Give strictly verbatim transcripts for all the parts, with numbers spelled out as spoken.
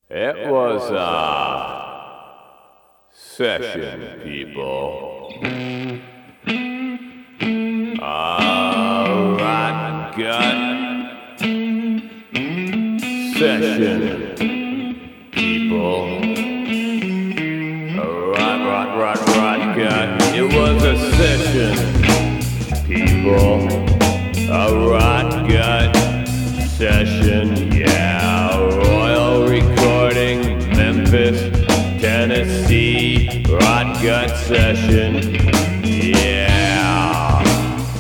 It was a session, people. A rotten gut session, people. A rot, rot, rot, rot gut. It was a session, people. A rot gut session, yeah. Royal Recording, Memphis, Tennessee. Rot gut session, yeah.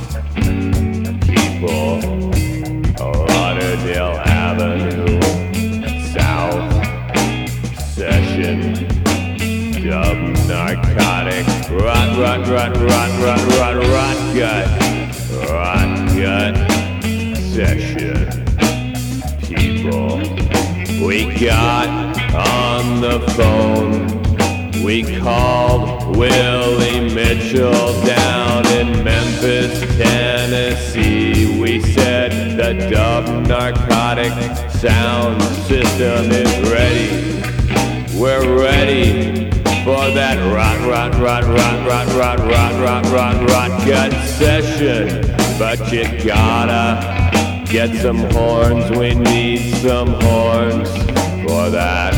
People, Lauderdale Avenue, South Session, dub narcotic. Rot, rot, rot, rot, rot, rot, rot gut. Rot gut session, people. We got on the phone. We called Willie Mitchell down in Memphis, Tennessee. We said the dub narcotic sound system is ready. We're ready for that rot, rot, rot, rot, rot, rot, rot, rot, rot, rot gut session. But you gotta get some horns. We need some horns for that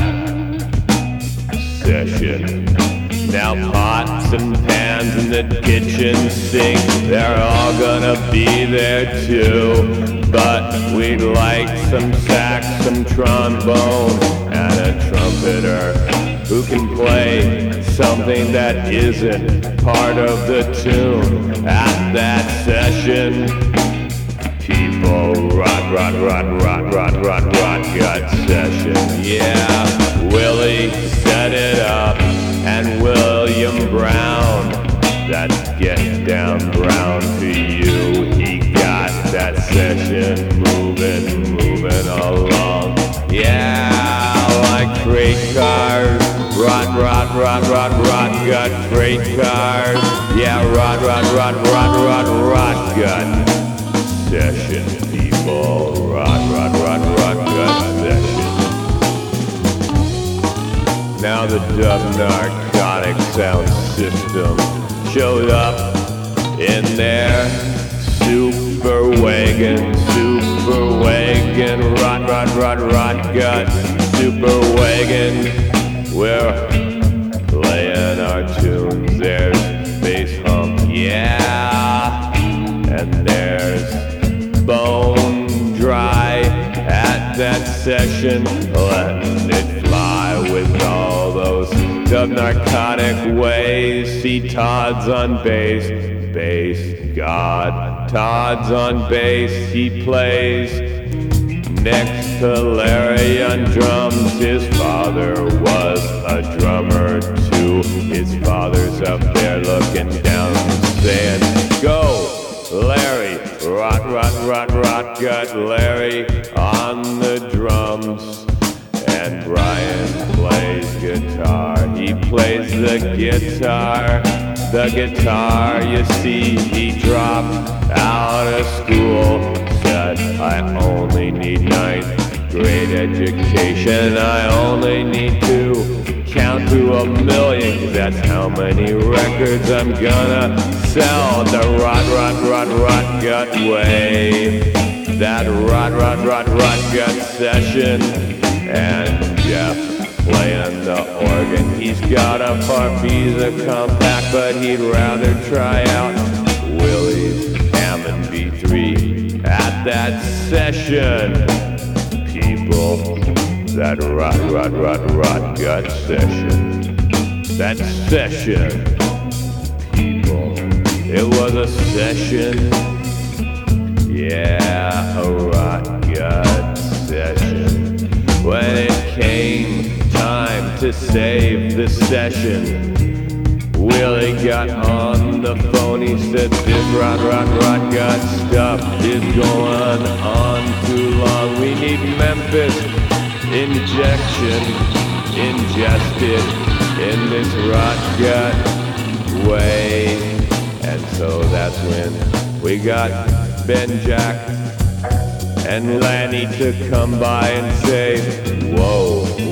session. Now pots and pans in the kitchen sink, they're all gonna be there too. But we'd like some sax, some trombone, and a trumpeter who can play something that isn't part of the tune at that session. People, rot, rot, rot, rot, rot, rot, rot gut session, yeah. Willie set it up, and William Brown, that's Get Down Brown to you. He got that session moving, moving along, yeah. Like freight cars, rot, rot, rot, rot, rot gut freight cars, yeah. Rot, rot, rot, rot, rot, rot gut session, people. Rot, rot, rot, rot gut session. Now the dub narcotic sound system showed up in their super wagon, super wagon, rot, rot, rot, rot gut super wagon. We're playing our tunes. There's bass hump, yeah, and there's Bone Dry at that session, letting it fly with all those dub narcotic ways. See Todd's on bass, bass god. Todd's on bass, he plays next to Larry on drums. His father was a drummer too. His father's up there looking down saying, go, Larry. Rot, rot, rot, rot gut Larry on the drums. And Brian plays guitar. He plays the guitar. The guitar, you see, he dropped out of school. Said, I only need ninth grade education. I only need to count to a million, 'cause that's how many records I'm gonna sell the rot, rot, rot, rot gut way. That rot, rot, rot, rot gut session. And Jeff playing the organ. He's got a Farfisa compact, but he'd rather try out Willie's Hammond B three at that session. People, that rot, rot, rot, rot gut session. That session. People, it was a session. Yeah, a rot gut session. When it came time to save the session, Willie got on the phone. He said, this rot, rot, rot gut stuff is going on too long. We need Memphis injection ingested in this rot gut way. And so that's when we got Ben Jack and Lanny to come by and say, whoa,